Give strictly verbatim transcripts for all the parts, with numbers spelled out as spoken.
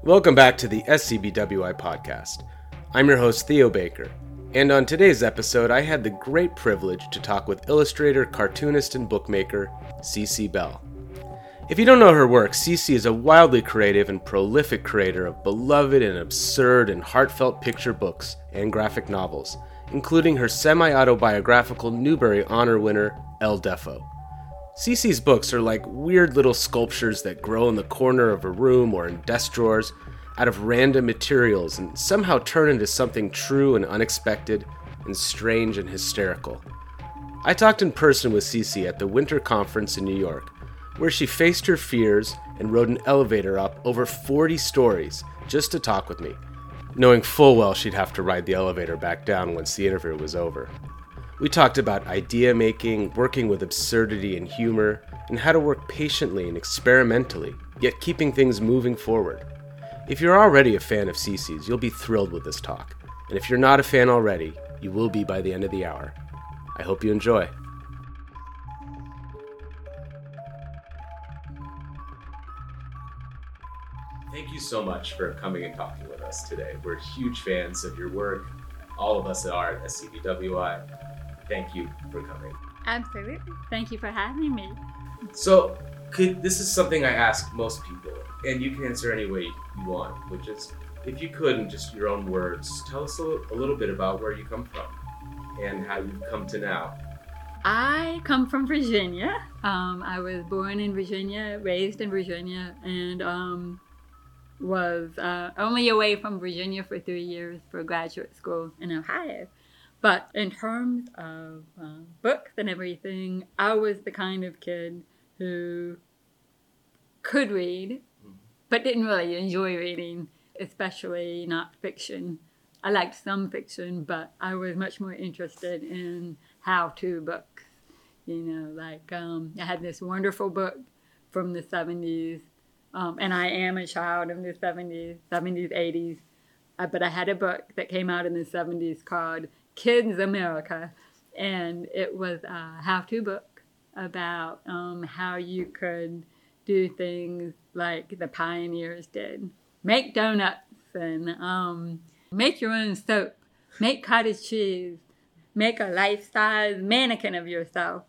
Welcome back to the S C B W I podcast. I'm your host, Theo Baker, and on today's episode, I had the great privilege to talk with illustrator, cartoonist, and bookmaker, Cece Bell. If you don't know her work, Cece is a wildly creative and prolific creator of beloved and absurd and heartfelt picture books and graphic novels, including her semi-autobiographical Newbery Honor winner, El Defo. Cece's books are like weird little sculptures that grow in the corner of a room or in desk drawers out of random materials and somehow turn into something true and unexpected and strange and hysterical. I talked in person with Cece at the Winter Conference in New York, where she faced her fears and rode an elevator up over forty stories just to talk with me, knowing full well she'd have to ride the elevator back down once the interview was over. We talked about idea making, working with absurdity and humor, and how to work patiently and experimentally, yet keeping things moving forward. If you're already a fan of Cece's, you'll be thrilled with this talk. And if you're not a fan already, you will be by the end of the hour. I hope you enjoy. Thank you so much for coming and talking with us today. We're huge fans of your work. All of us are at S C B W I. Thank you for coming. Absolutely. Thank you for having me. So, could, this is something I ask most people, and you can answer any way you want, which is, if you could, in just your own words, tell us a little, a little bit about where you come from and how you've come to now. I come from Virginia. Um, I was born in Virginia, raised in Virginia, and um, was uh, only away from Virginia for three years for graduate school in Ohio. But in terms of uh, books and everything, I was the kind of kid who could read, but didn't really enjoy reading, especially not fiction. I liked some fiction, but I was much more interested in how-to books. You know, like um, I had this wonderful book from the seventies, um, and I am a child of the seventies, seventies, eighties, uh, but I had a book that came out in the seventies called Kids America, and it was a how-to book about um, how you could do things like the pioneers did. Make donuts and um, make your own soap, make cottage cheese, make a life-size mannequin of yourself.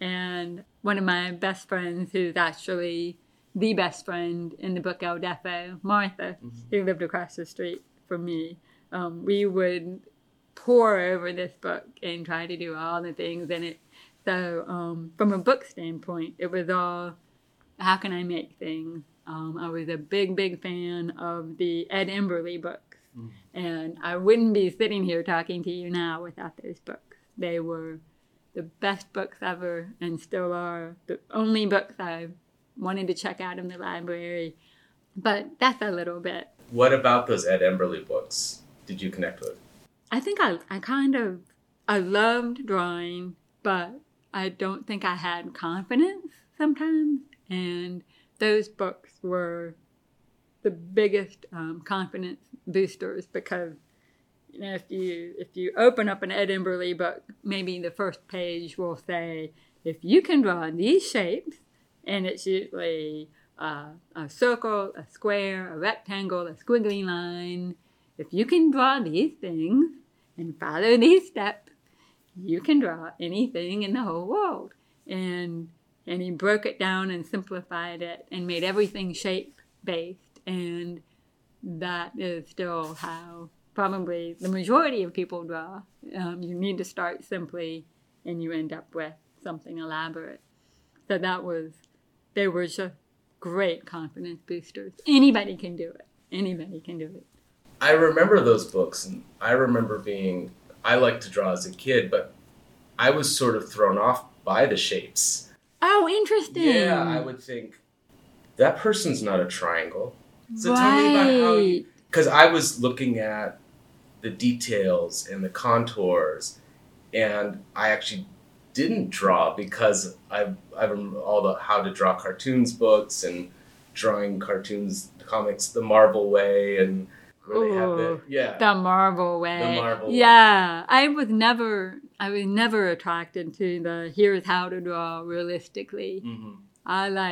And one of my best friends, who's actually the best friend in the book El Defo, Martha, mm-hmm. who lived across the street from me, um, we would pour over this book and try to do all the things in it. So um, from a book standpoint, it was all, how can I make things? Um, I was a big, big fan of the Ed Emberley books. Mm. And I wouldn't be sitting here talking to you now without those books. They were the best books ever and still are the only books I wanted to check out in the library. But that's a little bit. What about those Ed Emberley books did you connect with? I think I, I kind of, I loved drawing, but I don't think I had confidence sometimes. And those books were the biggest um, confidence boosters because, you know, if you if you open up an Ed Emberley book, maybe the first page will say, if you can draw these shapes, and it's usually uh, a circle, a square, a rectangle, a squiggly line. If you can draw these things and follow these steps, you can draw anything in the whole world. And and he broke it down and simplified it and made everything shape-based. And that is still how probably the majority of people draw. Um, you need to start simply and you end up with something elaborate. So that was, they were just great confidence boosters. Anybody can do it. Anybody can do it. I remember those books, and I remember being, I liked to draw as a kid, but I was sort of thrown off by the shapes. Oh, interesting. Yeah, I would think, that person's not a triangle. So right. tell me about how you, because I was looking at the details and the contours, and I actually didn't draw because I've, I've all the how to draw cartoons books and drawing cartoons, comics the Marvel way, and where they have the, yeah. The Marvel way. The Marvel yeah. way. I was never, I was never attracted to the here's how to draw realistically. Mm-hmm. I like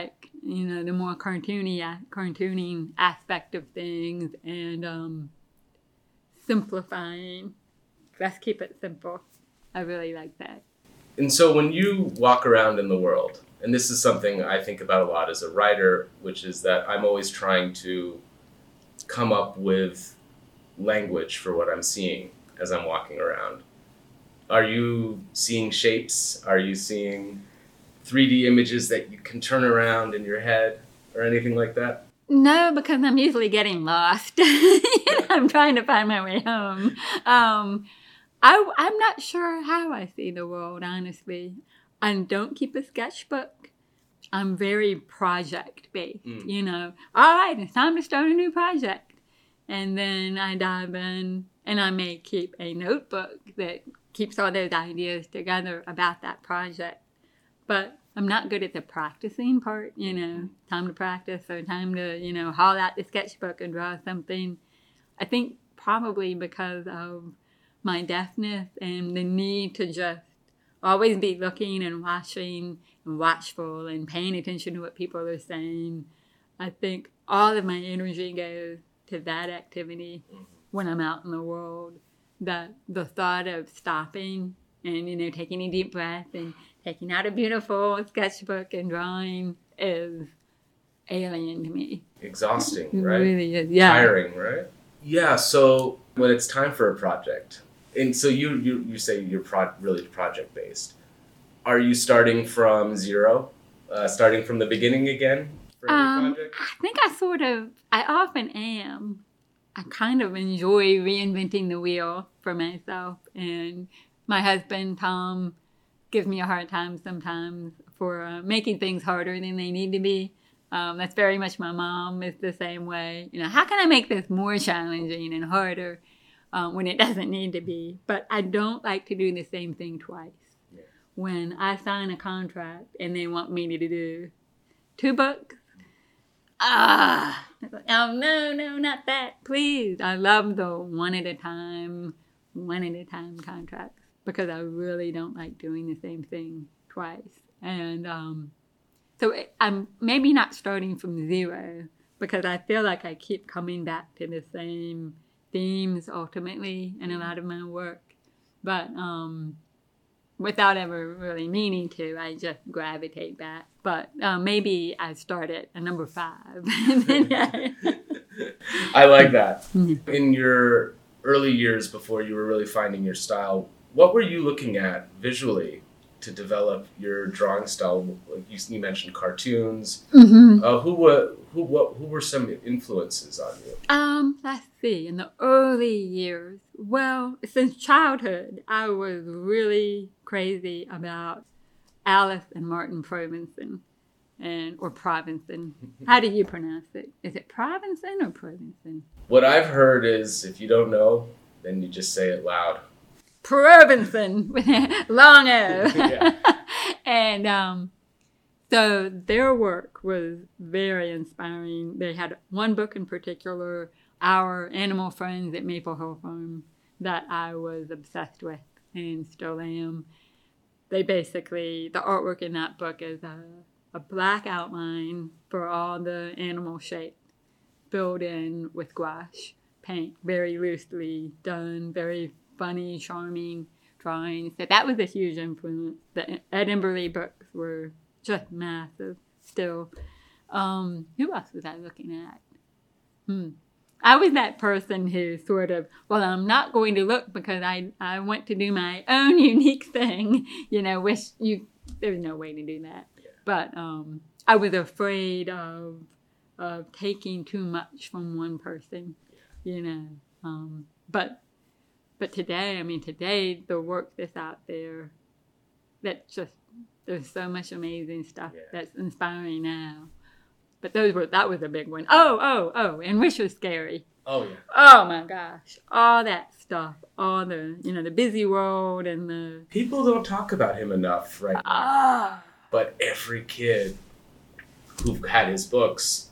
you know, the more cartoony, cartooning aspect of things, and um, simplifying. Let's keep it simple. I really like that. And so when you walk around in the world, and this is something I think about a lot as a writer, which is that I'm always trying to come up with language for what I'm seeing as I'm walking around. Are you seeing shapes? Are you seeing three D images that you can turn around in your head or anything like that? No, because I'm usually getting lost. I'm trying to find my way home. Um, I, I'm not sure how I see the world, honestly. I don't keep a sketchbook. I'm very project-based, mm. you know. All right, it's time to start a new project. And then I dive in, and I may keep a notebook that keeps all those ideas together about that project. But I'm not good at the practicing part, you know, time to practice or time to, you know, haul out the sketchbook and draw something. I think probably because of my deafness and the need to just always be looking and watching and watchful and paying attention to what people are saying. I think all of my energy goes to that activity when I'm out in the world. That the thought of stopping and, you know, taking a deep breath and taking out a beautiful sketchbook and drawing is alien to me. Exhausting, right? It really is, yeah. Tiring, right? Yeah, so when it's time for a project, and so you you, you say you're pro- really project-based, are you starting from zero? Uh, starting from the beginning again for every um, project? I think I sort of, I often am. I kind of enjoy reinventing the wheel for myself. And my husband, Tom, gives me a hard time sometimes for uh, making things harder than they need to be. Um, that's very much my mom is the same way. You know, how can I make this more challenging and harder um, when it doesn't need to be? But I don't like to do the same thing twice. Yeah. When I sign a contract and they want me to do two books, ah, oh, no, no, not that, please. I love the one at a time, one at a time contracts because I really don't like doing the same thing twice. And um, so it, I'm maybe not starting from zero because I feel like I keep coming back to the same themes ultimately in a lot of my work. But um, without ever really meaning to, I just gravitate back. But uh, maybe I start at a number five. I like that. In your early years before you were really finding your style, what were you looking at visually to develop your drawing style? You, you mentioned cartoons. Mm-hmm. Uh, who were who what who were some influences on you? Um, let's see. In the early years, well, since childhood, I was really crazy about Alice and Martin Provenson, and or Provenson. How do you pronounce it? Is it Provenson or Provenson? What I've heard is, if you don't know, then you just say it loud. Provenson, long O. And um, so their work was very inspiring. They had one book in particular, Our Animal Friends at Maple Hill Farm, that I was obsessed with and still am. They basically, the artwork in that book is a, a black outline for all the animal shapes filled in with gouache paint, very loosely done, very funny, charming drawings. So that was a huge influence. The Ed Emberley books were just massive still. Um, who else was I looking at? Hmm. I was that person who sort of, well, I'm not going to look because I, I want to do my own unique thing, you know, which you, there's no way to do that. Yeah. But um, I was afraid of, of taking too much from one person, yeah. you know. Um, but but today, I mean, today, the work that's out there, that's just, there's so much amazing stuff yeah. that's inspiring now. But those were that was a big one. Oh, oh, oh, and Wish Was Scary. Oh, yeah. Oh, my gosh. All that stuff. All the, you know, the busy world and the... People don't talk about him enough right now. Ah. But every kid who had his books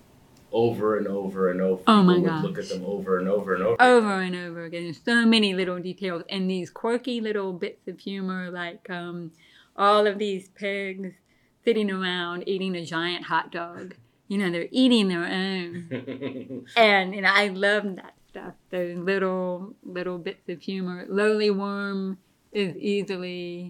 over and over and over. Oh, my would gosh. Look at them over and over and over. Over and over again. So many little details. And these quirky little bits of humor, like um, all of these pigs sitting around eating a giant hot dog. You know, they're eating their own. And, you know, I love that stuff. Those little, little bits of humor. Lowly Worm is easily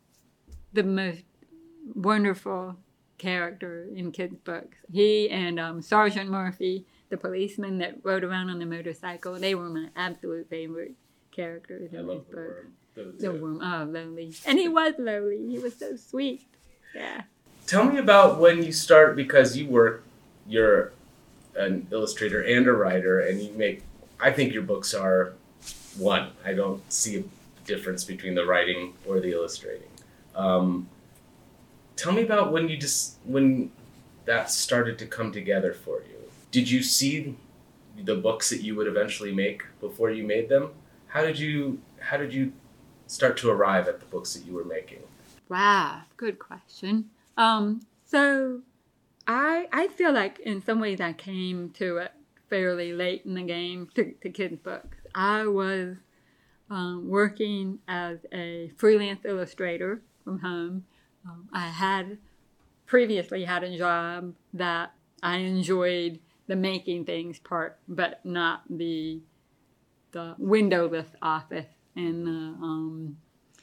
the most wonderful character in kids' books. He and um, Sergeant Murphy, the policeman that rode around on the motorcycle, they were my absolute favorite characters in I this love the book. worm. Those The two. worm, oh, Lowly. And he was Lowly. He was so sweet. Yeah. Tell me about when you start, because you work, you're an illustrator and a writer, and you make, I think your books are one. I don't see a difference between the writing or the illustrating. Um, tell me about when you just, when that started to come together for you. Did you see the books that you would eventually make before you made them? How did you, how did you start to arrive at the books that you were making? Wow, good question. Um, so I I feel like in some ways I came to it fairly late in the game to, to kids' books. I was um, working as a freelance illustrator from home. Um, I had previously had a job that I enjoyed the making things part, but not the the windowless office and the um,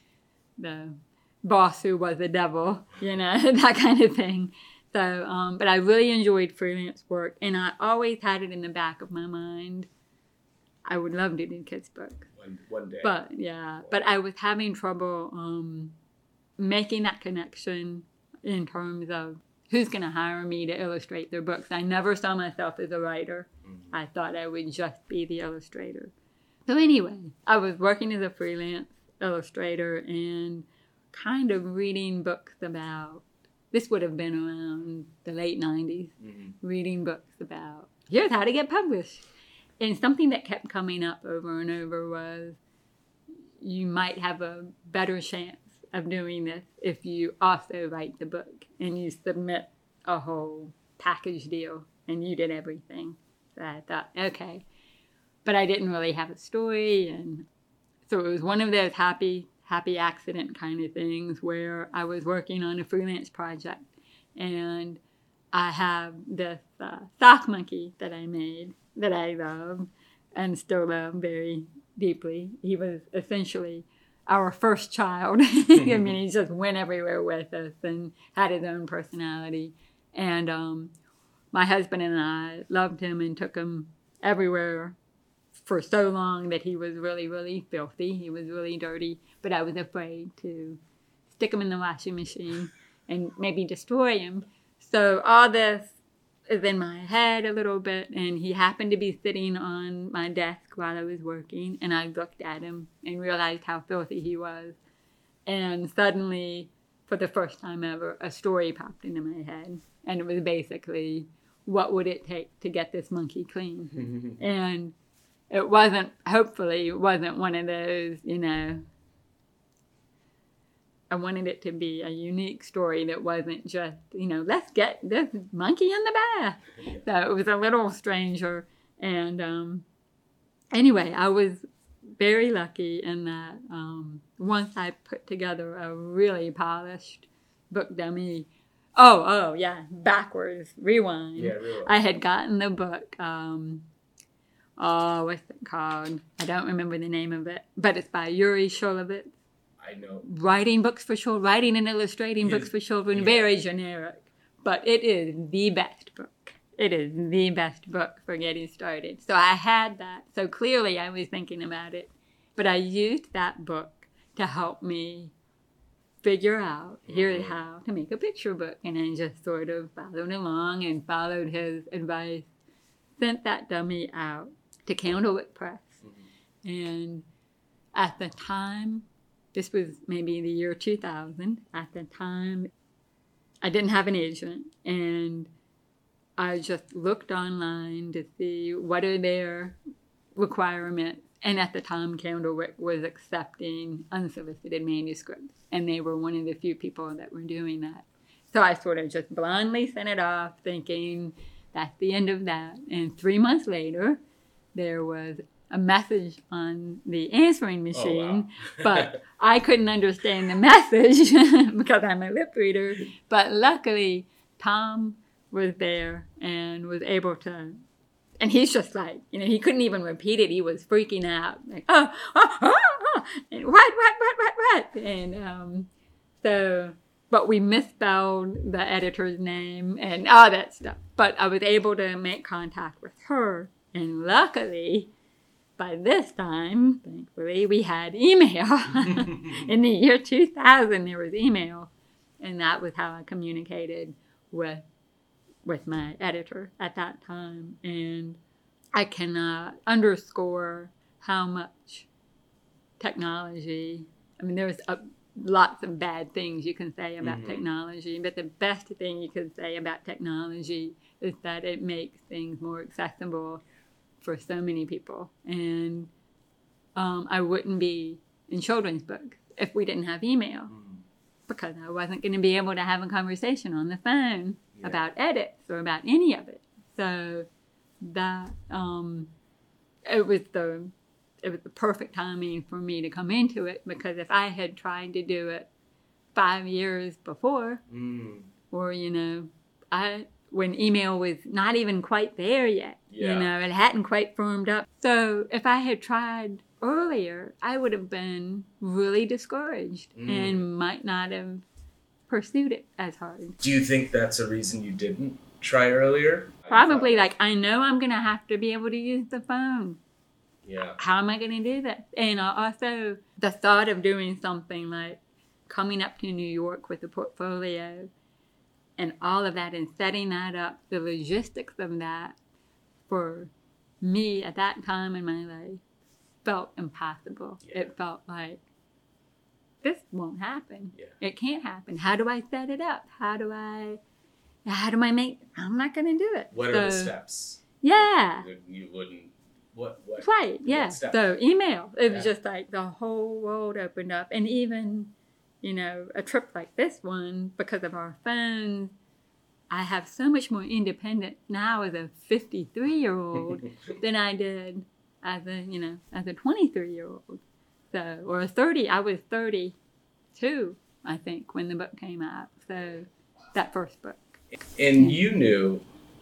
the boss who was the devil, you know, that kind of thing. So, um, but I really enjoyed freelance work, and I always had it in the back of my mind. I would love to do kids' books. One, one day. But, yeah, but I was having trouble um, making that connection in terms of who's going to hire me to illustrate their books. I never saw myself as a writer. Mm-hmm. I thought I would just be the illustrator. So anyway, I was working as a freelance illustrator and kind of reading books about, this would have been around the late nineties, mm-hmm. reading books about, here's how to get published. And something that kept coming up over and over was, you might have a better chance of doing this if you also write the book and you submit a whole package deal and you did everything. So I thought, okay. But I didn't really have a story, and so it was one of those happy happy accident kind of things where I was working on a freelance project, and I have this uh, sock monkey that I made that I love and still love very deeply. He was essentially our first child. I mean, he just went everywhere with us and had his own personality. And um, my husband and I loved him and took him everywhere for so long that he was really, really filthy. He was really dirty. But I was afraid to stick him in the washing machine and maybe destroy him. So all this is in my head a little bit, and he happened to be sitting on my desk while I was working, and I looked at him and realized how filthy he was. And suddenly, for the first time ever, a story popped into my head, and it was basically, what would it take to get this monkey clean? And it wasn't, hopefully, it wasn't one of those, you know, I wanted it to be a unique story that wasn't just, you know, let's get this monkey in the bath. So it was a little stranger. And um, anyway, I was very lucky in that um, once I put together a really polished book dummy. Oh, oh, yeah, backwards, rewind. Yeah, rewind. I had gotten the book, um, oh, what's it called? I don't remember the name of it, but it's by Yuri Shulevitz. I know. Writing books for children, writing and illustrating Yes. books for children, Yeah. very generic. But it is the best book. It is the best book for getting started. So I had that. So clearly I was thinking about it. But I used that book to help me figure out, here's Mm-hmm. how to make a picture book. And I just sort of followed along and followed his advice. Sent that dummy out to Candlewick Press. Mm-hmm. And at the time, this was maybe the year two thousand. At the time, I didn't have an agent, and I just looked online to see what are their requirements. And at the time, Candlewick was accepting unsolicited manuscripts, and they were one of the few people that were doing that. So I sort of just blindly sent it off, thinking that's the end of that. And three months later, there was a message on the answering machine, oh, wow. but I couldn't understand the message because I'm a lip reader. But luckily, Tom was there and was able to, and he's just like, you know, he couldn't even repeat it. He was freaking out, like, oh, oh, oh, oh. And what, what, what, what, what? And um, so, but we misspelled the editor's name and all that stuff. But I was able to make contact with her, and luckily, by this time, thankfully, we had email. In the year two thousand, there was email, and that was how I communicated with with my editor at that time. And I cannot underscore how much technology, I mean, there's a, lots of bad things you can say about mm-hmm. technology, but the best thing you can say about technology is that it makes things more accessible for so many people. And um, I wouldn't be in children's books if we didn't have email, mm-hmm. because I wasn't going to be able to have a conversation on the phone yeah. about edits or about any of it. So that um, it was the it was the perfect timing for me to come into it, because if I had tried to do it five years before, mm. or you know, I when email was not even quite there yet, yeah. you know, it hadn't quite formed up. So if I had tried earlier, I would have been really discouraged mm. and might not have pursued it as hard. Do you think that's a reason you didn't try earlier? Probably. Like, I know I'm going to have to be able to use the phone. Yeah. How am I going to do that? And also the thought of doing something like coming up to New York with a portfolio and all of that and setting that up, the logistics of that for me at that time in my life felt impossible. Yeah. It felt like, this won't happen. Yeah. It can't happen. How do I set it up? How do I, how do I make, I'm not going to do it. What so, are the steps? Yeah. You wouldn't, what, what? Right, yeah. So email, it was yeah. just like the whole world opened up. And even, you know, a trip like this one, because of our phones, I have so much more independence now as a fifty-three-year-old than I did as a, you know, as a twenty-three-year-old. So, or a thirty, I was thirty-two, I think, when the book came out. So, that first book. And you knew,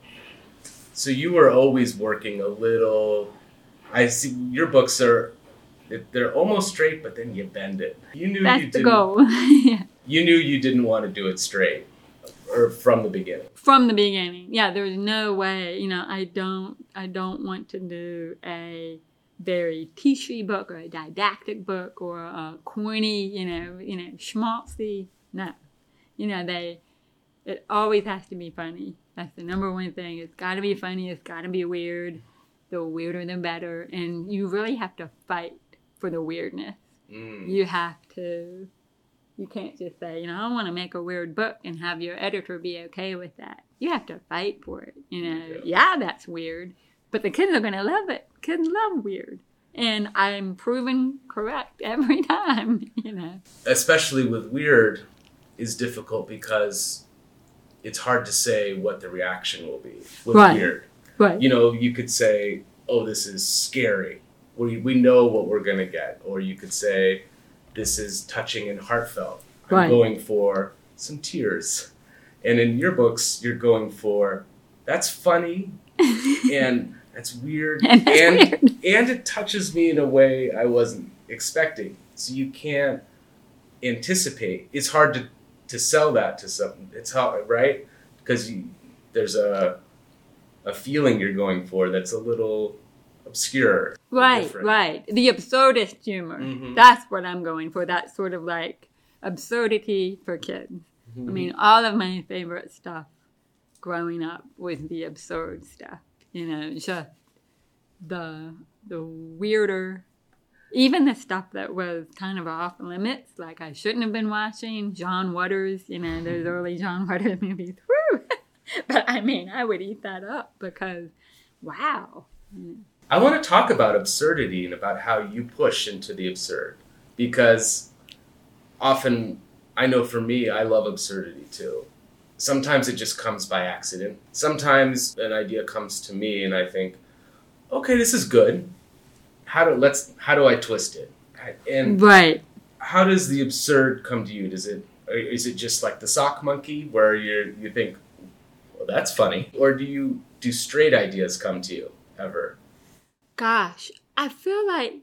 so you were always working a little, I see your books are, they're almost straight, but then you bend it. You knew That's you the didn't, goal. Yeah. You knew you didn't want to do it straight, or from the beginning. From the beginning. Yeah, there's no way, you know, I don't, I don't want to do a very teachy book or a didactic book or a corny, you know, you know, schmaltzy. No, you know, they, it always has to be funny. That's the number one thing. It's got to be funny. It's got to be weird. The weirder, the better. And you really have to fight for the weirdness. Mm. You have to, you can't just say, you know, I want to make a weird book and have your editor be okay with that. You have to fight for it. You know, yeah, yeah that's weird. But the kids are going to love it. Kids love weird. And I'm proven correct every time, you know. Especially with weird is difficult because it's hard to say what the reaction will be with right. weird. Right. You know, you could say, oh, this is scary. We, we know what we're going to get. Or you could say, this is touching and heartfelt. I'm right. going for some tears. And in your books, you're going for, that's funny and that's weird. And, that's and, weird. and it touches me in a way I wasn't expecting. So you can't anticipate. It's hard to, to sell that to someone. It's hard, right? Because you, there's a a feeling you're going for that's a little obscure. Right, different. right. The absurdist humor. Mm-hmm. That's what I'm going for. That sort of like absurdity for kids. Mm-hmm. I mean, all of my favorite stuff growing up was the absurd stuff. You know, just the the weirder, even the stuff that was kind of off limits, like I shouldn't have been watching John Waters, you know, those early John Waters movies. Woo! But I mean, I would eat that up because, wow. I want to talk about absurdity and about how you push into the absurd, because often, I know for me, I love absurdity too. Sometimes it just comes by accident. Sometimes an idea comes to me and I think, okay, this is good. how do let's how do I twist it? And right. How does the absurd come to you? Does it is it just like the sock monkey where you you think, well, that's funny, or do you do straight ideas come to you ever? Gosh, I feel like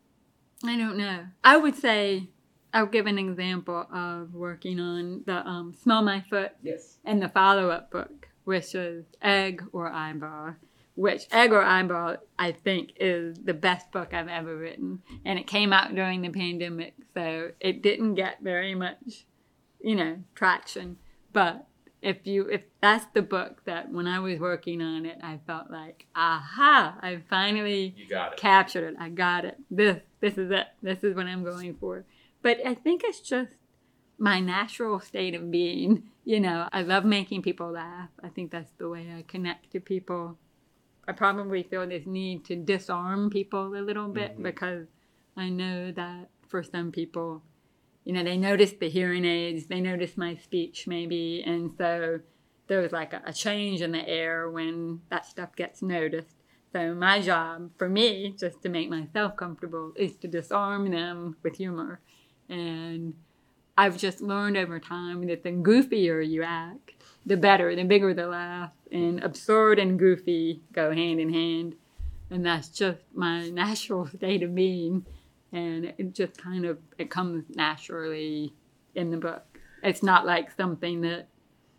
I don't know. I would say I'll give an example of working on the um, Smell My Foot yes. and the follow-up book, which is Egg or Eyeball, which Egg or Eyeball, I think, is the best book I've ever written. And it came out during the pandemic, so it didn't get very much, you know, traction. But if you if that's the book that when I was working on it, I felt like, aha, I finally you got it. captured it. I got it. This this is it. This is what I'm going for. But I think it's just my natural state of being. You know, I love making people laugh. I think that's the way I connect to people. I probably feel this need to disarm people a little bit mm-hmm. because I know that for some people, you know, they notice the hearing aids, they notice my speech maybe, and so there's like a, a change in the air when that stuff gets noticed. So my job, for me, just to make myself comfortable, is to disarm them with humor. And I've just learned over time that the goofier you act, the better, the bigger the laugh. And absurd and goofy go hand in hand. And that's just my natural state of being. And it just kind of, it comes naturally in the book. It's not like something that,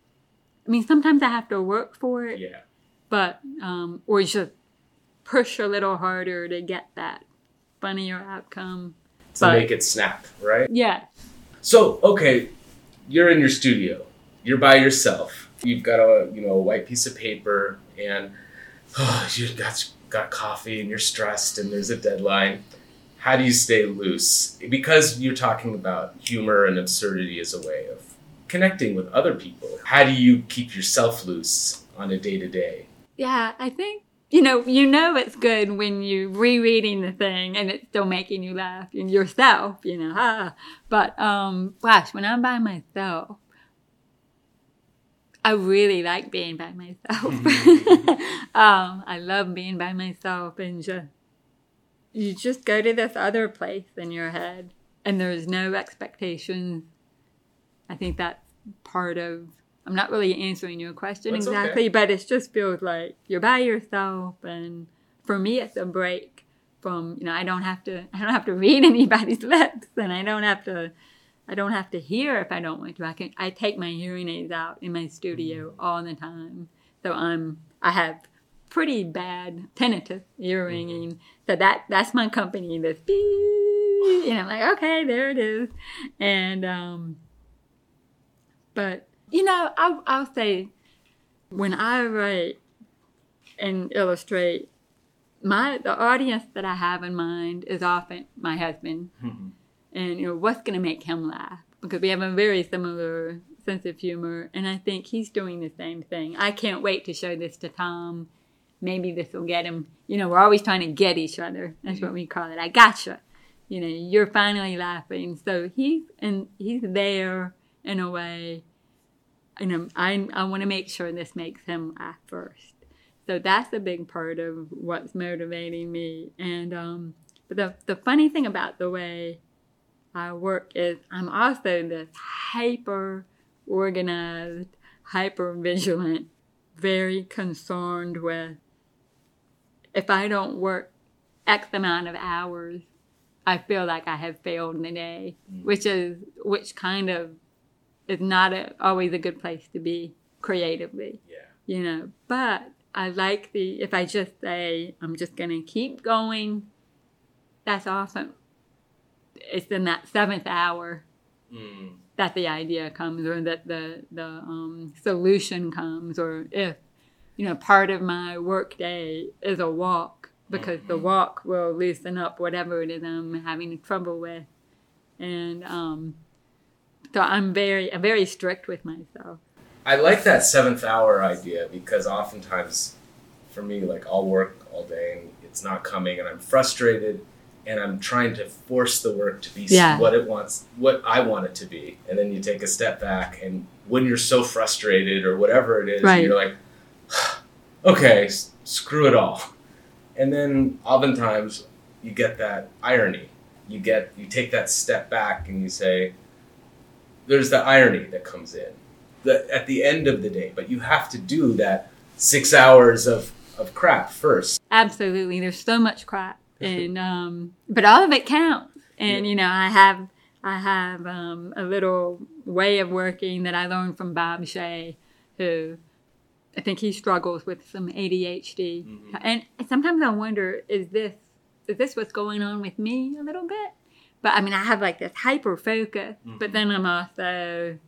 I mean, sometimes I have to work for it. Yeah. But, um, or just push a little harder to get that funnier outcome. To but, make it snap, right? Yeah. So, okay, you're in your studio. You're by yourself. You've got a, you know, a white piece of paper and oh, you've got, got coffee and you're stressed and there's a deadline. How do you stay loose? Because you're talking about humor and absurdity as a way of connecting with other people. How do you keep yourself loose on a day-to-day? Yeah, I think, you know, you know it's good when you're rereading the thing and it's still making you laugh and yourself, you know, ah. But, um, gosh, when I'm by myself, I really like being by myself. um, I love being by myself and just, you just go to this other place in your head and there's no expectations. I think that's part of, I'm not really answering your question That's exactly, okay. but it just feels like you're by yourself. And for me, it's a break from, you know, I don't have to, I don't have to read anybody's lips and I don't have to, I don't have to hear if I don't want to. I can, I take my hearing aids out in my studio all the time. So I'm, I have pretty bad tinnitus, ear ringing. Mm-hmm. So that, that's my company, this beep, you know, like, okay, there it is. And, um, but, you know, I'll, I'll say when I write and illustrate, my the audience that I have in mind is often my husband. Mm-hmm. And, you know, what's going to make him laugh? Because we have a very similar sense of humor. And I think he's doing the same thing. I can't wait to show this to Tom. Maybe this will get him. You know, we're always trying to get each other. That's what we call it. I gotcha. You know, you're finally laughing. So he's, and he's there in a way. You know, I, I want to make sure this makes him laugh first. So that's a big part of what's motivating me. And um, but the the funny thing about the way I work is I'm also this hyper organized, hyper vigilant, very concerned with if I don't work X amount of hours, I feel like I have failed in the day, mm. which is which kind of is not a, always a good place to be creatively. Yeah. You know, but I like the, if I just say, I'm just going to keep going, that's awesome. It's in that seventh hour mm. that the idea comes or that the, the um, solution comes. Or if, you know, part of my work day is a walk because mm-hmm. the walk will loosen up whatever it is I'm having trouble with. And, um, So I'm very, I'm very strict with myself. I like that seventh hour idea because oftentimes for me, like I'll work all day and it's not coming and I'm frustrated and I'm trying to force the work to be yeah. what it wants, what I want it to be. And then you take a step back and when you're so frustrated or whatever it is, right. you're like, okay, s- screw it all. And then oftentimes, you get that irony. You get you take that step back and you say, there's the irony that comes in the, at the end of the day. But you have to do that six hours of, of crap first. Absolutely. There's so much crap. And um, but all of it counts. And, yeah. you know, I have I have um, a little way of working that I learned from Bob Shea, who I think he struggles with some A D H D. Mm-hmm. And sometimes I wonder, is this is this what's going on with me a little bit? But I mean, I have like this hyper focus, mm-hmm. but then I'm also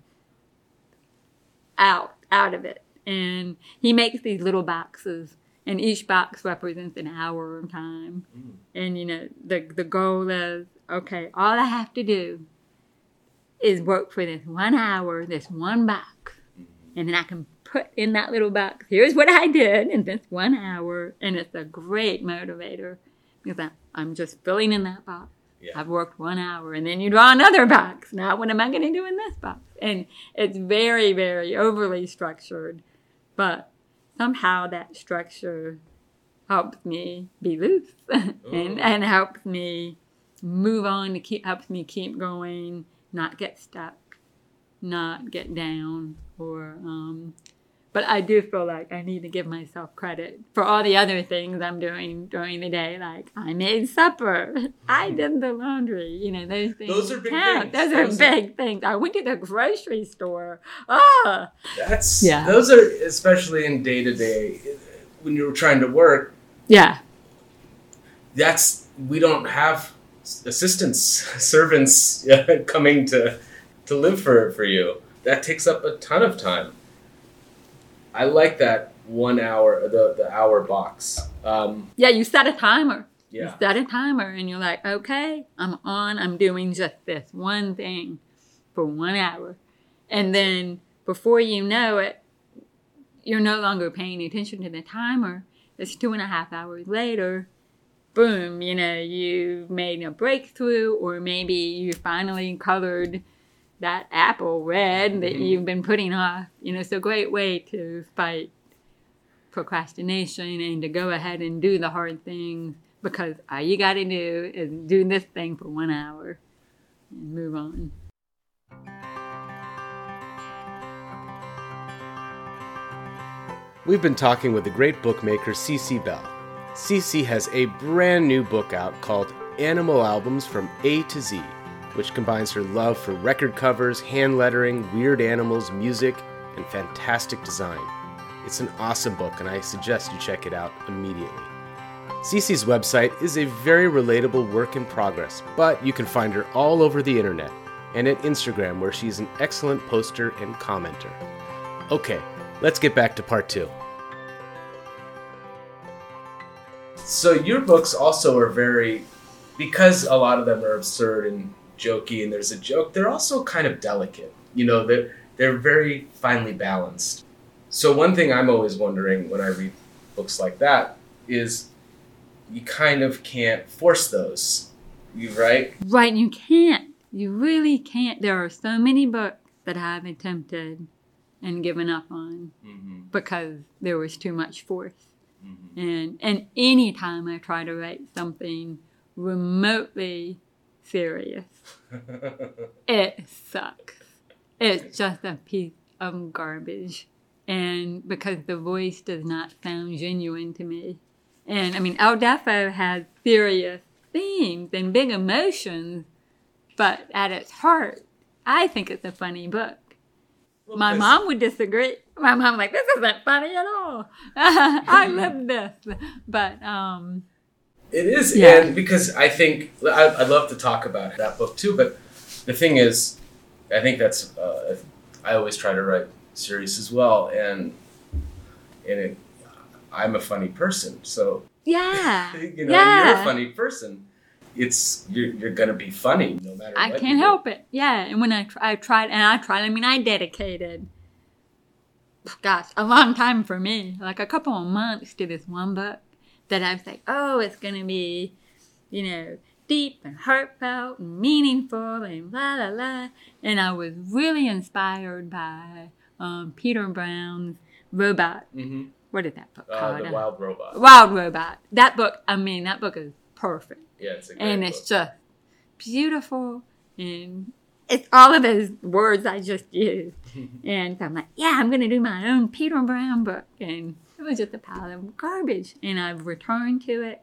out, out of it. And he makes these little boxes, and each box represents an hour of time. Mm-hmm. And, you know, the the goal is, okay, all I have to do is work for this one hour, this one box. Mm-hmm. And then I can put in that little box, here's what I did in this one hour. And it's a great motivator. Because I'm just filling in that box. Yeah. I've worked one hour. And then you draw another box. Now what am I going to do in this box? And it's very, very overly structured. But somehow that structure helps me be loose. and, and helps me move on, to keep helps me keep going, not get stuck, not get down. or um, But I do feel like I need to give myself credit for all the other things I'm doing during the day. Like, I made supper. I did the laundry. You know, those things Those are big count. things. Those are Those big are... things. I went to the grocery store. Ah, That's, yeah. Those are, especially in day-to-day, when you're trying to work. Yeah. That's, we don't have assistants, servants coming to, to live for, for you. That takes up a ton of time. I like that one hour, the, the hour box. Um, yeah, you set a timer. Yeah. You set a timer and you're like, okay, I'm on, I'm doing just this one thing for one hour. And then before you know it, you're no longer paying attention to the timer. It's two and a half hours later. Boom, you know, you made a breakthrough, or maybe you finally colored that apple red that you've been putting off. You know, it's a great way to fight procrastination and to go ahead and do the hard things, because all you got to do is do this thing for one hour and move on. We've been talking with the great bookmaker Cece Bell. Cece has a brand new book out called Animal Albums from A to Z, which combines her love for record covers, hand lettering, weird animals, music, and fantastic design. It's an awesome book, and I suggest you check it out immediately. Cece's website is a very relatable work in progress, but you can find her all over the internet and at Instagram, where she's an excellent poster and commenter. Okay, let's get back to part two. So your books also are very, because a lot of them are absurd and jokey and there's a joke, they're also kind of delicate. You know, they're, they're very finely balanced. So one thing I'm always wondering when I read books like that is you kind of can't force those, you right? Right, you can't. You really can't. There are so many books that I've attempted and given up on mm-hmm. because there was too much force. Mm-hmm. And and any time I try to write something remotely serious, it sucks. It's just a piece of garbage. And because the voice does not sound genuine to me. And I mean, El Deafo has serious themes and big emotions, but at its heart, I think it's a funny book. Well, my mom would disagree. My mom's like, this isn't funny at all. I love this. But, um... It is, yeah. And because I think, I, I'd love to talk about that book too, but the thing is, I think that's, uh, I always try to write serious as well, and, and it, I'm a funny person, so... Yeah, you know, yeah. You're a funny person. It's you're you're gonna be funny no matter I what. I can't help it. Yeah, and when I I tried and I tried, I mean, I dedicated, gosh, a long time for me, like a couple of months to this one book that I was like, oh, it's gonna be, you know, deep and heartfelt and meaningful and la la la. And I was really inspired by um, Peter Brown's Robot. Mm-hmm. What is that book uh, called? The Wild Robot. Wild Robot. That book, I mean, that book is perfect. Yeah, it's a great And book. it's just beautiful, and it's all of those words I just used. And so I'm like, yeah, I'm going to do my own Peter Brown book. And it was just a pile of garbage. And I've returned to it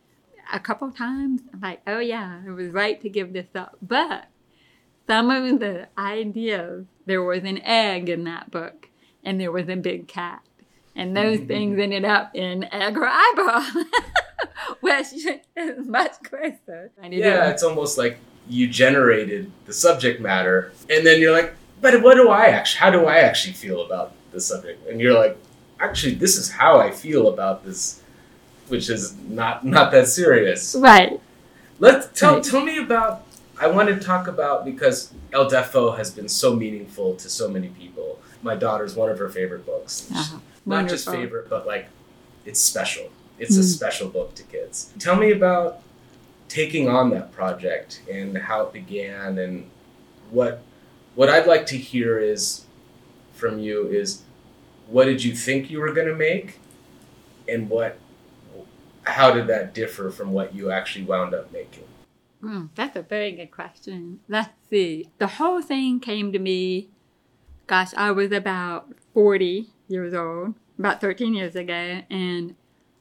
a couple times. I'm like, oh yeah, it was right to give this up. But some of the ideas, there was an egg in that book, and there was a big cat. And those things ended up in Egg or Eyeball, which is much closer. Yeah, it's almost like you generated the subject matter, and then you're like, but what do I actually, how do I actually feel about the subject? And you're like, actually, this is how I feel about this, which is not not that serious. Right. Let's tell Right. tell me about. I want to talk about, because El Deafo has been so meaningful to so many people. My daughter's one of her favorite books. Uh-huh. Not just Wonderful. favorite, but like it's special. It's a Mm. special book to kids. Tell me about taking on that project and how it began, and what what I'd like to hear is from you is what did you think you were going to make, and what how did that differ from what you actually wound up making? Mm, that's a very good question. Let's see. The whole thing came to me, gosh, I was about forty years old, about thirteen years ago. And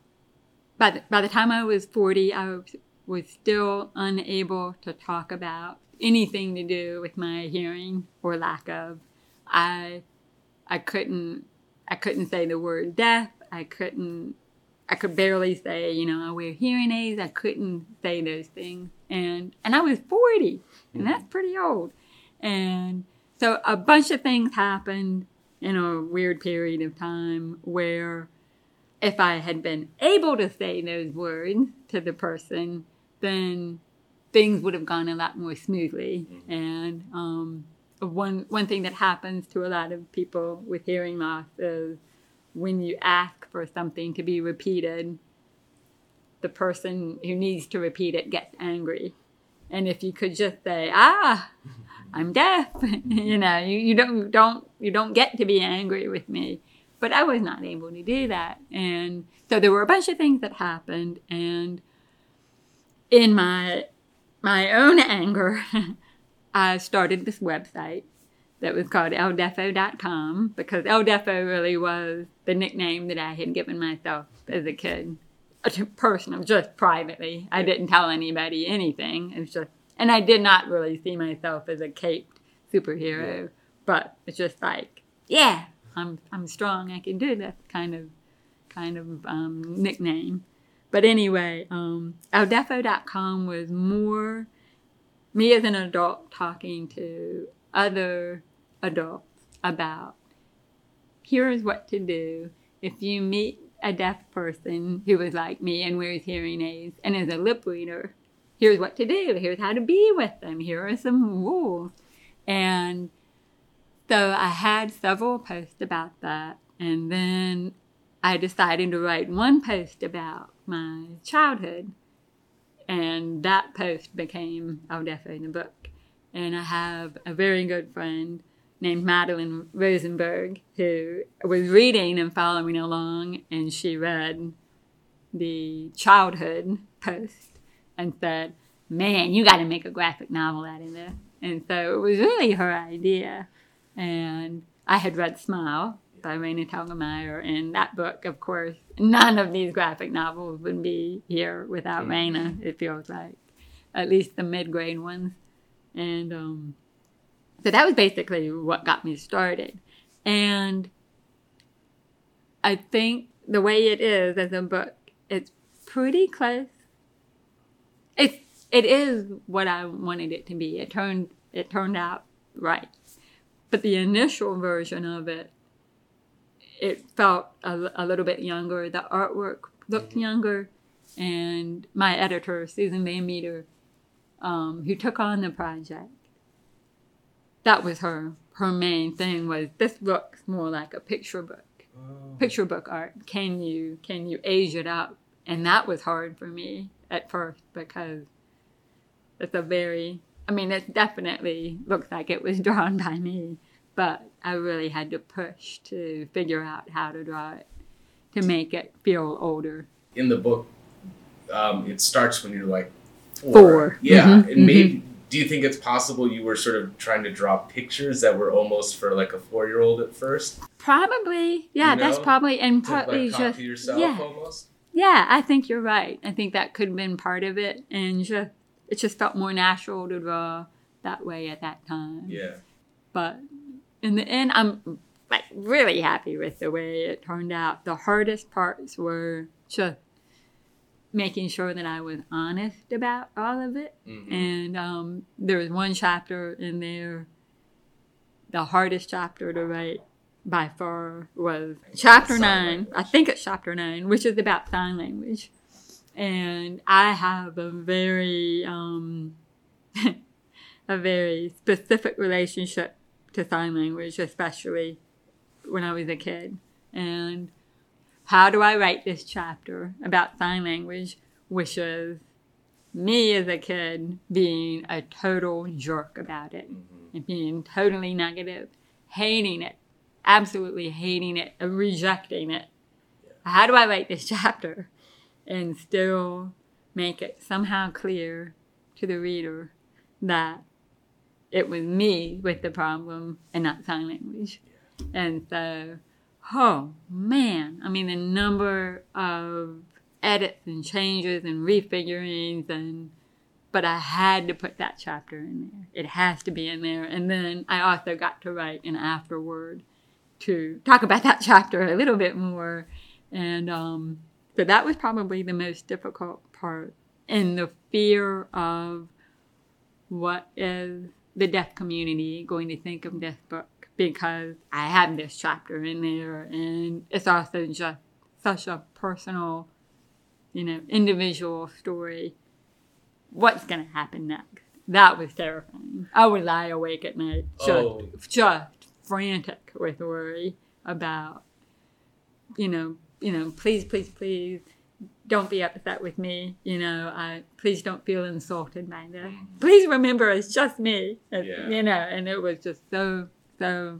by the, by the time I was forty, I was, was still unable to talk about anything to do with my hearing or lack of. I I couldn't I couldn't say the word deaf. I couldn't I could barely say, you know, I wear hearing aids. I couldn't say those things. And and I was forty, and that's pretty old. And so a bunch of things happened in a weird period of time where if I had been able to say those words to the person, then things would have gone a lot more smoothly. And um, one one thing that happens to a lot of people with hearing loss is when you ask for something to be repeated, the person who needs to repeat it gets angry. And if you could just say, ah, I'm deaf, you know, you, you don't don't you don't get to be angry with me. But I was not able to do that. And so there were a bunch of things that happened, and in my my own anger, I started this website that was called el defo dot com, because El Defo really was the nickname that I had given myself as a kid. Personal, just privately. I didn't tell anybody anything. It was just, and I did not really see myself as a caped superhero, yeah. But it's just like, yeah, I'm I'm strong. I can do that kind of kind of um, nickname. But anyway, um, el defo dot com was more me as an adult talking to other adults about here's what to do if you meet a deaf person who was like me and wears hearing aids and is a lip reader. Here's what to do. Here's how to be with them. Here are some rules. And so I had several posts about that. And then I decided to write one post about my childhood. And that post became El Defo, the book. And I have a very good friend named Madeline Rosenberg, who was reading and following along, and she read the childhood post and said, man, you got to make a graphic novel out of this. And so it was really her idea. And I had read Smile by Raina Telgemeier, and that book, of course, none of these graphic novels would be here without Raina, it feels like, at least the mid-grade ones. And um, so that was basically what got me started. And I think the way it is as a book, it's pretty close. It's, it is what I wanted it to be. It turned, it turned out right. But the initial version of it, it felt a, a little bit younger. The artwork looked younger. And my editor, Susan Van Meter, um, who took on the project, that was her her main thing was, this looks more like a picture book. Oh. Picture book art. Can you can you age it up? And that was hard for me at first, because it's a very, I mean, it definitely looks like it was drawn by me, but I really had to push to figure out how to draw it to make it feel older. In the book, um, it starts when you're like Four. Four. Yeah. Mm-hmm, and maybe, mm-hmm. do you think it's possible you were sort of trying to draw pictures that were almost for like a four-year-old at first? Probably. Yeah, You know? that's probably, and To partly like talk just, to yourself yeah. almost? Yeah, I think you're right. I think that could have been part of it. And just, it just felt more natural to draw that way at that time. Yeah. But in the end, I'm like really happy with the way it turned out. The hardest parts were just making sure that I was honest about all of it. Mm-hmm. And um, there was one chapter in there, the hardest chapter to write by far was chapter nine. Language. I think it's chapter nine, which is about sign language. And I have a very, um, a very specific relationship to sign language, especially when I was a kid. And how do I write this chapter about sign language, which is me as a kid being a total jerk about it, mm-hmm. and being totally negative, hating it, absolutely hating it, and rejecting it. Yeah. How do I write this chapter and still make it somehow clear to the reader that it was me with the problem and not sign language? Yeah. And so, oh man, I mean, the number of edits and changes and refigurings, and but I had to put that chapter in there. It has to be in there. And then I also got to write an afterword to talk about that chapter a little bit more. And um, so that was probably the most difficult part. And the fear of what is the deaf community going to think of this book, because I have this chapter in there, and it's also just such a personal, you know, individual story. What's going to happen next? That was terrifying. I would lie awake at night, just, oh. just frantic with worry about, you know, you know, please, please, please, don't be upset with me. You know, I please don't feel insulted by this. Please remember, it's just me. It's, yeah. You know, and it was just so, so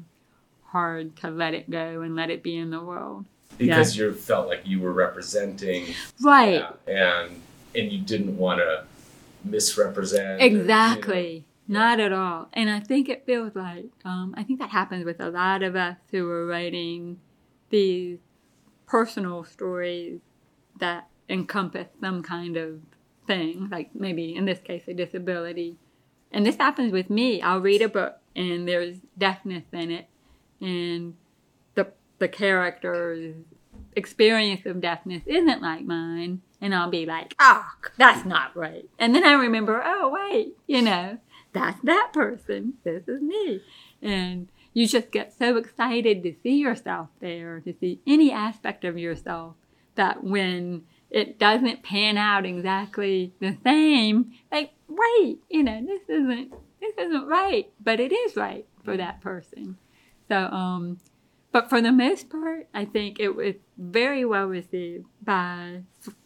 hard to let it go and let it be in the world. Because yeah. you felt like you were representing, right? Yeah, and and you didn't want to misrepresent. Exactly, you know. Not at all. And I think it feels like um, I think that happens with a lot of us who are writing these personal stories that encompass some kind of thing, like maybe in this case a disability. And this happens with me. I'll read a book and there's deafness in it, and the the character's experience of deafness isn't like mine, and I'll be like, oh, that's not right. And then I remember, oh, wait, you know, that's that person. This is me. And you just get so excited to see yourself there, to see any aspect of yourself, that when it doesn't pan out exactly the same, like, wait, you know, this isn't this isn't right, but it is right for that person. So, um, but for the most part, I think it was very well received by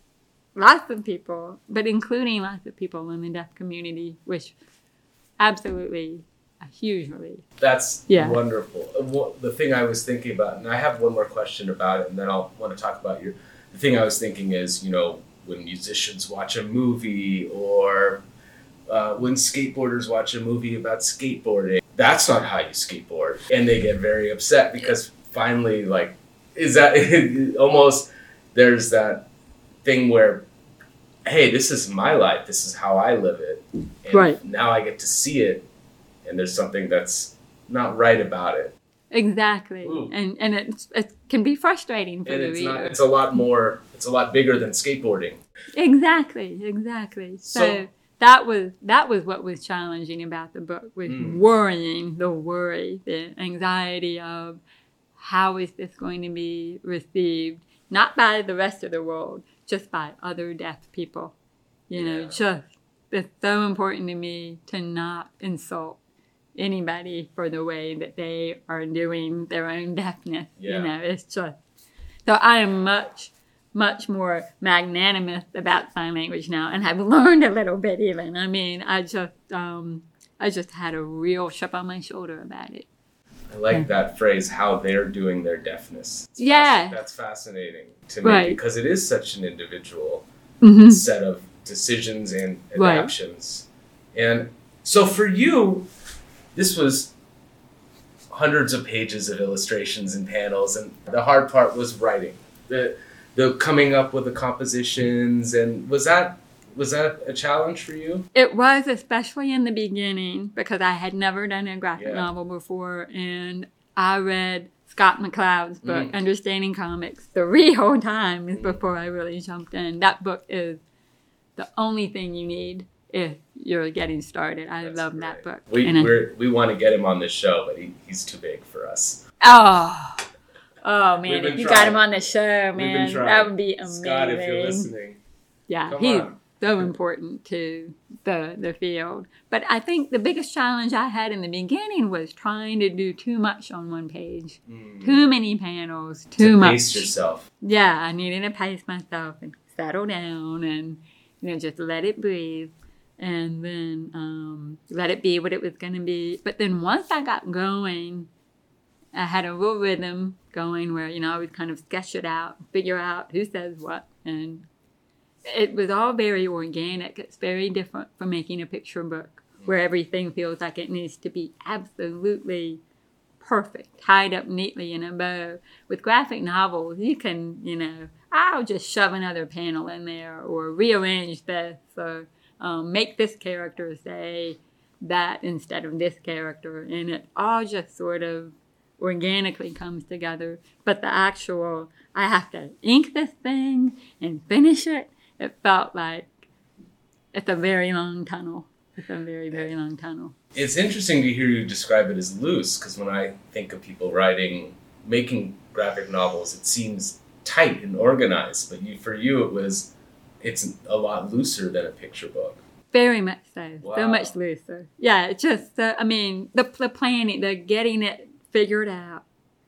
lots of people, but including lots of people in the deaf community, which absolutely a huge relief. That's yeah. wonderful. The thing I was thinking about, and I have one more question about it, and then I'll want to talk about your. The thing I was thinking is, you know, when musicians watch a movie, or uh, when skateboarders watch a movie about skateboarding, that's not how you skateboard. And they get very upset because finally, like, is that almost, there's that thing where, hey, this is my life. This is how I live it. And right. now I get to see it, and there's something that's not right about it. Exactly. Ooh. And and it, it can be frustrating for and the it's reader. Not, it's a lot more, it's a lot bigger than skateboarding. Exactly, exactly. So, so that was that was what was challenging about the book, was mm. worrying, the worry, the anxiety of how is this going to be received, not by the rest of the world, just by other deaf people. You know, yeah. just, it's so important to me to not insult anybody for the way that they are doing their own deafness. Yeah. You know, it's just, so I am much, much more magnanimous about sign language now, and have learned a little bit even. I mean, I just, um, I just had a real chip on my shoulder about it. I like yeah. that phrase, how they're doing their deafness. Yeah. That's fascinating to me, right. because it is such an individual mm-hmm. set of decisions and Right. adaptions. And so for you, this was hundreds of pages of illustrations and panels, and the hard part was writing, the the coming up with the compositions. And was that was that a challenge for you? It was, especially in the beginning, because I had never done a graphic Yeah. novel before, and I read Scott McCloud's book, Mm. Understanding Comics, three whole times Mm. before I really jumped in. That book is the only thing you need if you're getting started. I That's love great. that book. We And I- we're, we want to get him on this show, but he, he's too big for us. oh, oh We've man! been If you trying. got him on the show, We've been man, trying. that would be amazing. Scott, if you're listening, Yeah, come he's on. so important to the the field. But I think the biggest challenge I had in the beginning was trying to do too much on one page. Mm. Too many panels, too to much. pace yourself. Yeah, I needed to pace myself and settle down and, you know, just let it breathe and then um, let it be what it was going to be. But then once I got going, I had a real rhythm going where, you know, I would kind of sketch it out, figure out who says what, and it was all very organic. It's very different from making a picture book where everything feels like it needs to be absolutely perfect, tied up neatly in a bow. With graphic novels, you can, you know, I'll just shove another panel in there or rearrange this or um, make this character say that instead of this character. And it all just sort of organically comes together. But the actual, I have to ink this thing and finish it. It felt like it's a very long tunnel. It's a very, very long tunnel. It's interesting to hear you describe it as loose, because when I think of people writing, making graphic novels, it seems tight and organized. But you, for you, it was, it's a lot looser than a picture book. Very much so. Wow. So much looser. Yeah, it's just, uh, I mean, the, the planning, the getting it figured out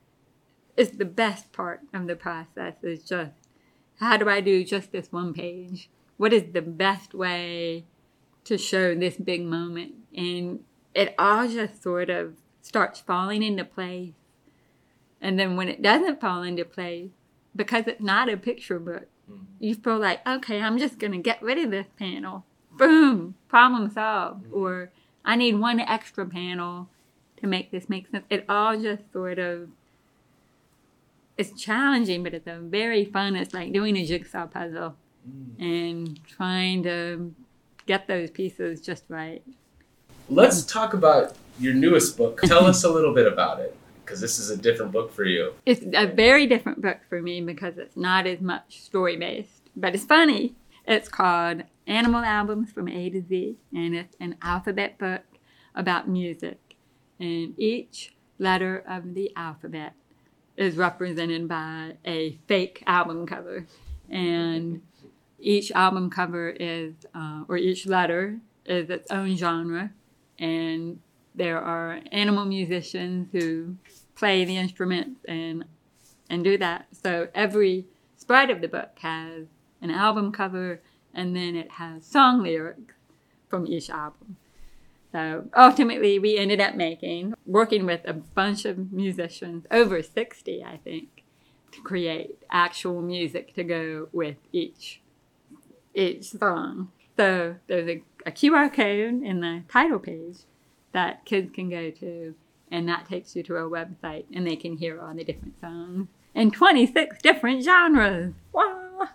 is the best part of the process. Is just, how do I do just this one page? What is the best way to show this big moment? And it all just sort of starts falling into place. And then when it doesn't fall into place, because it's not a picture book, Mm. you feel like, okay, I'm just going to get rid of this panel. Boom, problem solved. Mm. Or I need one extra panel to make this make sense. It all just sort of, it's challenging, but it's a very fun. It's like doing a jigsaw puzzle Mm. and trying to get those pieces just right. Let's talk about your newest book. Tell us a little bit about it, because this is a different book for you. It's a very different book for me because it's not as much story-based, but it's funny. It's called Animal Albums from A to Z, and it's an alphabet book about music. And each letter of the alphabet is represented by a fake album cover. And each album cover is, uh, or each letter is its own genre. And there are animal musicians who play the instruments and and do that. So every spread of the book has an album cover, and then it has song lyrics from each album. So ultimately, we ended up making, working with a bunch of musicians, over sixty, I think, to create actual music to go with each each song. So there's a, a Q R code in the title page that kids can go to, and that takes you to a website, and they can hear all the different songs in twenty-six different genres. Wow!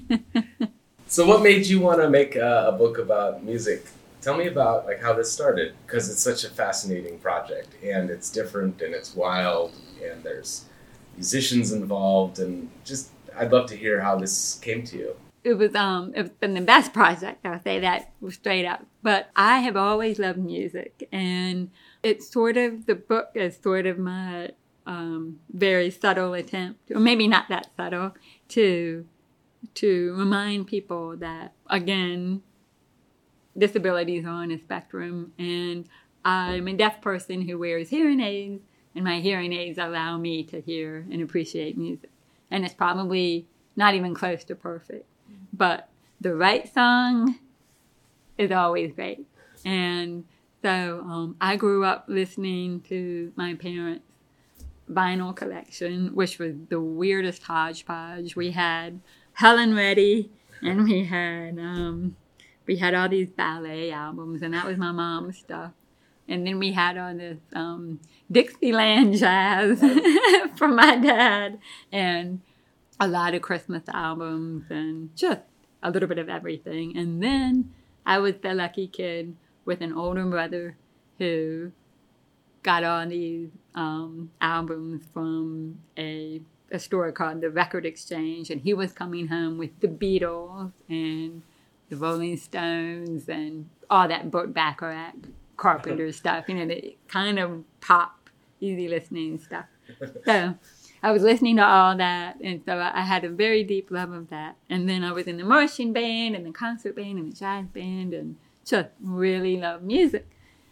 So what made you want to make a, a book about music? Tell me about like how this started, because it's such a fascinating project, and it's different, and it's wild, and there's musicians involved, and just I'd love to hear how this came to you. It was um it's been the best project, I'll say that straight up. But I have always loved music, and it's sort of, the book is sort of my um, very subtle attempt, or maybe not that subtle, to to remind people that, again, disabilities are on a spectrum, and I'm a deaf person who wears hearing aids, and my hearing aids allow me to hear and appreciate music. And it's probably not even close to perfect, but the right song is always great. And so um, I grew up listening to my parents' vinyl collection, which was the weirdest hodgepodge. We had Helen Reddy, and we had um, we had all these ballet albums, and that was my mom's stuff. And then we had all this um, Dixieland jazz from my dad, and a lot of Christmas albums, and just a little bit of everything. And then I was the lucky kid with an older brother who got all these um, albums from a, a store called the Record Exchange, and he was coming home with the Beatles and the Rolling Stones and all that Burt Bacharach, Carpenter stuff, you know, the kind of pop, easy listening stuff. So I was listening to all that, and so I had a very deep love of that. And then I was in the marching band and the concert band and the jazz band, and just really loved music.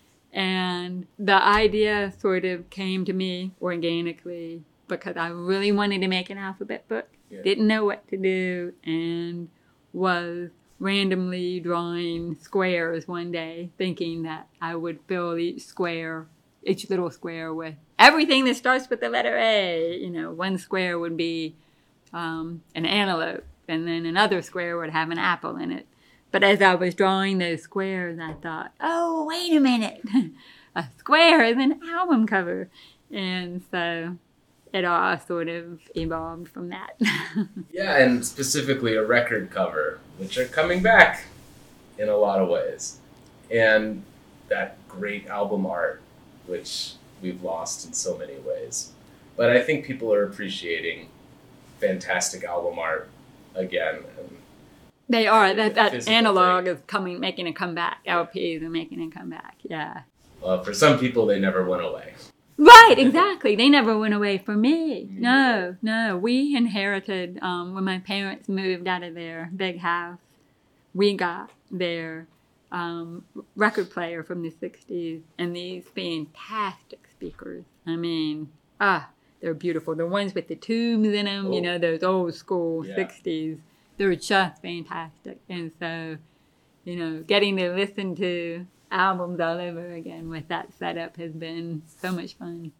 And the idea sort of came to me organically because I really wanted to make an alphabet book. Yeah. Didn't know what to do, and was randomly drawing squares one day, thinking that I would fill each square, each little square with everything that starts with the letter A. You know, one square would be um, an antelope, and then another square would have an apple in it. But as I was drawing those squares, I thought, oh, wait a minute. A square is an album cover. And so it all sort of evolved from that. Yeah, and specifically a record cover, which are coming back in a lot of ways. And that great album art, which we've lost in so many ways. But I think people are appreciating fantastic album art again. And they are. That, that analog thing is coming, making a comeback. L Ps are making a comeback, yeah. Well, for some people, they never went away. Right, exactly. They never went away from me. No, no. We inherited, um, when my parents moved out of their big house, we got their um, record player from the sixties and these fantastic speakers. I mean, ah, they're beautiful. The ones with the tubes in them, oh. you know, those old school yeah. sixties. They're just fantastic. And so, you know, getting to listen to albums all over again with that setup has been so much fun.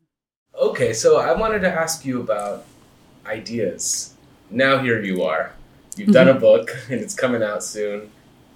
Okay, so I wanted to ask you about ideas. Now here you are. You've done a book and it's coming out soon.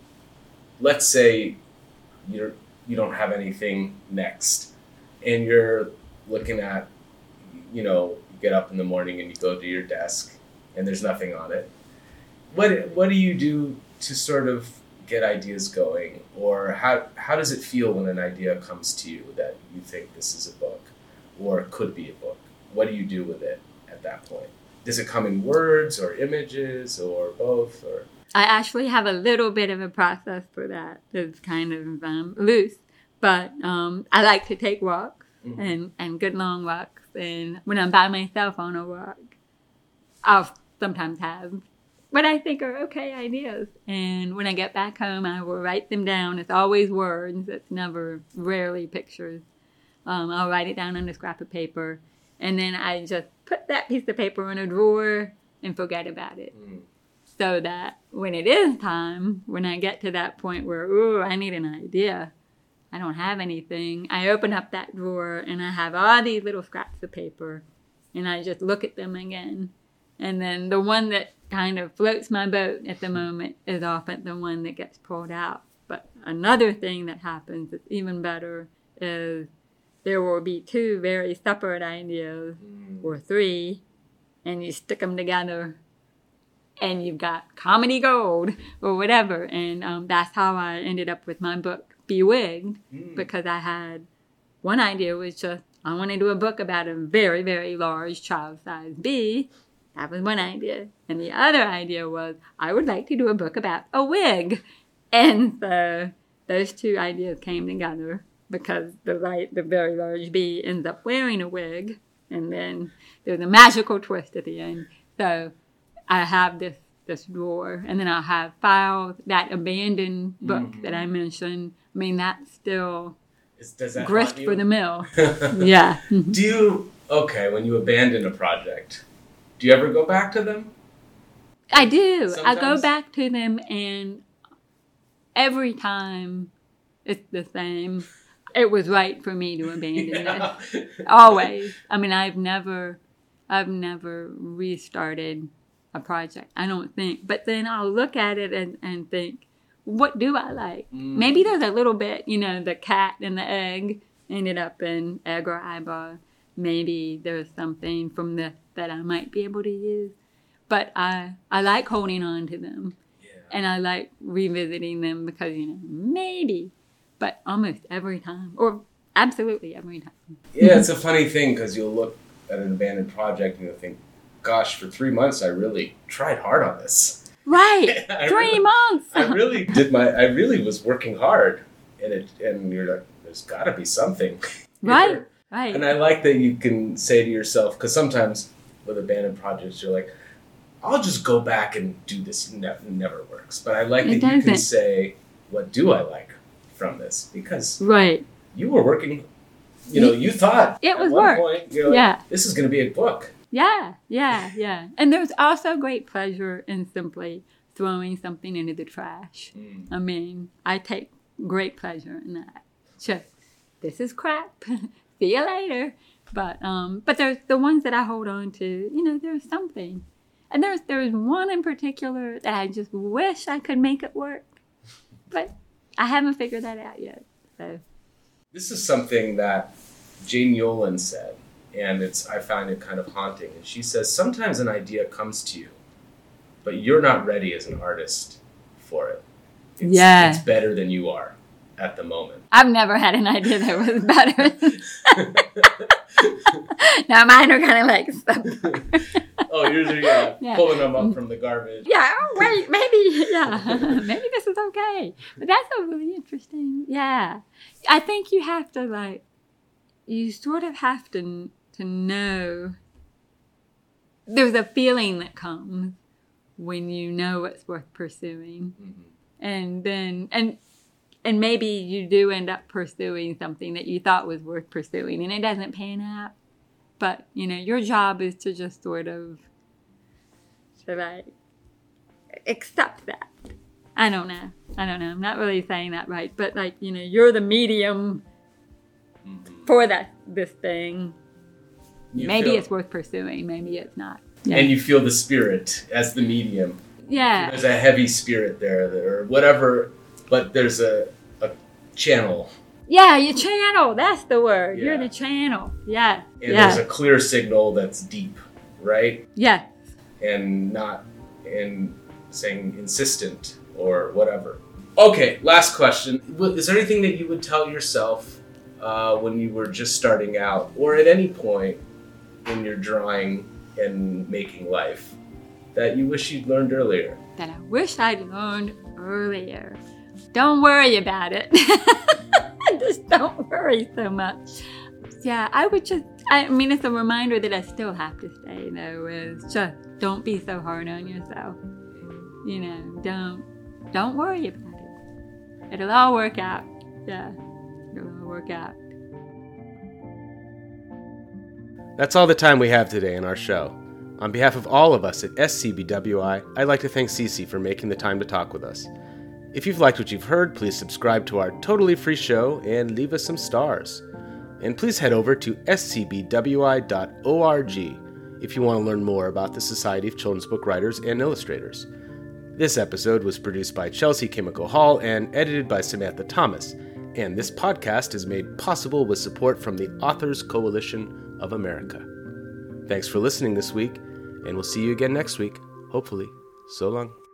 Let's say you're you don't have anything next and you're looking at, you know, you get up in the morning and you go to your desk and there's nothing on it. What what do you do to sort of get ideas going, or how how does it feel when an idea comes to you that you think this is a book or could be a book? What do you do with it at that point? Does it come in words or images or both? Or I actually have a little bit of a process for that. It's kind of um, loose, but um, I like to take walks mm-hmm. and, and good long walks. And when I'm by myself on a walk, I'll sometimes have what I think are okay ideas. And when I get back home, I will write them down. It's always words. It's never, rarely pictures. Um, I'll write it down on a scrap of paper. And then I just put that piece of paper in a drawer and forget about it. Mm. So that when it is time, when I get to that point where, ooh, I need an idea, I don't have anything, I open up that drawer and I have all these little scraps of paper and I just look at them again. And then the one that kind of floats my boat at the moment is often the one that gets pulled out. But another thing that happens that's even better is there will be two very separate ideas mm. or three, and you stick them together and you've got comedy gold or whatever. And um, that's how I ended up with my book, Bewigged, mm. because I had one idea was just, I want to do a book about a very, very large child-sized bee. That was one idea. And the other idea was, I would like to do a book about a wig. And so those two ideas came together because the light, the very large bee ends up wearing a wig. And then there's a magical twist at the end. So I have this, this drawer, and then I'll have files, that abandoned book mm-hmm. that I mentioned. I mean, that's still Is, does that grist for the mill. Yeah. Do you, okay, when you abandon a project, do you ever go back to them? I do. Sometimes? I go back to them, and every time it's the same. It was right for me to abandon yeah. it. Always. I mean, I've never, I've never restarted a project, I don't think. But then I'll look at it and, and think, what do I like? Mm. Maybe there's a little bit, you know, the cat and the egg ended up in egg or eyeball. Maybe there's something from this that I might be able to use. But I I like holding on to them. Yeah. And I like revisiting them because, you know, maybe, but almost every time, or absolutely every time. Yeah, it's a funny thing because you'll look at an abandoned project and you'll think, gosh, for three months I really tried hard on this. Right, I three really, months. I really did my, I really was working hard, and it, and you're like, there's got to be something. Right, here. right. And I like that you can say to yourself, because sometimes with abandoned projects, you're like, I'll just go back and do this. It never, never works. But I like It that you can doesn't. say, what do I like from this? Because Right. you were working, you know, you thought It at was one work. point, you're like, Yeah. this is going to be a book. Yeah, yeah, yeah. And there's also great pleasure in simply throwing something into the trash. Mm. I mean, I take great pleasure in that. Sure, this is crap. See you later. But um, but there's the ones that I hold on to. You know, there's something, and there's there's one in particular that I just wish I could make it work, but I haven't figured that out yet. So This is something that Jane Yolen said, and it's I find it kind of haunting. And she says, sometimes an idea comes to you, but you're not ready as an artist for it. It's, Yeah. It's better than you are at the moment. I've never had an idea that was better. Now mine are kind of like stuff. Oh, yours are yeah, Yeah. pulling them up from the garbage. Yeah, oh, wait, maybe, yeah, maybe this is okay. But that's a really interesting, yeah. I think you have to, like, you sort of have to to know, there's a feeling that comes when you know it's worth pursuing. Mm-hmm. And then, and and maybe you do end up pursuing something that you thought was worth pursuing, and it doesn't pan out. But, you know, your job is to just sort of, to like, accept that. I don't know. I don't know. I'm not really saying that right. But, like, you know, you're the medium Mm-hmm. for that this thing. You Maybe feel- it's worth pursuing. Maybe it's not. Yeah. And you feel the spirit as the medium. yeah. There's a heavy spirit there, or whatever, but there's a, a channel. Yeah, your channel. That's the word. You're Yeah. the channel. Yeah. And yeah. there's a clear signal that's deep, right? yeah. And not in saying insistent or whatever. Okay, last question. Is there anything that you would tell yourself uh, when you were just starting out, or at any point in your drawing and making life, that you wish you'd learned earlier? That I wish I'd learned earlier. Don't worry about it. Just don't worry so much. Yeah, I would just, I mean, it's a reminder that I still have to say, though, is just don't be so hard on yourself. You know, don't, don't worry about it. It'll all work out. Yeah, it'll all work out. That's all the time we have today in our show. On behalf of all of us at S C B W I, I'd like to thank Cece for making the time to talk with us. If you've liked what you've heard, please subscribe to our totally free show and leave us some stars. And please head over to S C B W I dot org if you want to learn more about the Society of Children's Book Writers and Illustrators. This episode was produced by Chelsea Kimiko Hall and edited by Samantha Thomas, and this podcast is made possible with support from the Authors Coalition of America. Thanks for listening this week, and we'll see you again next week, hopefully. So long.